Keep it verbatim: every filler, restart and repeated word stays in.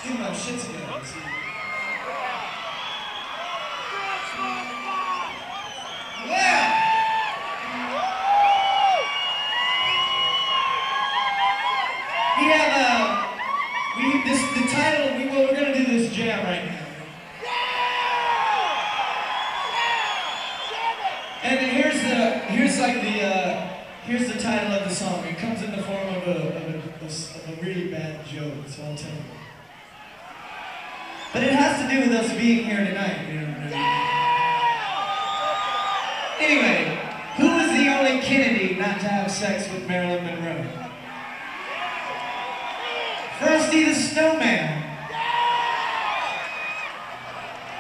Get my shit together. See? Yeah! We have a, we, this, the title, we, well, we're gonna do this jam right now. And here's the, here's like the, uh, here's the title of the song. It comes in the form of a, of a, of a really bad joke, so I'll tell you. But it has to do with us being here tonight, you know what I mean? Anyway, who was the only Kennedy not to have sex with Marilyn Monroe? Frosty the Snowman.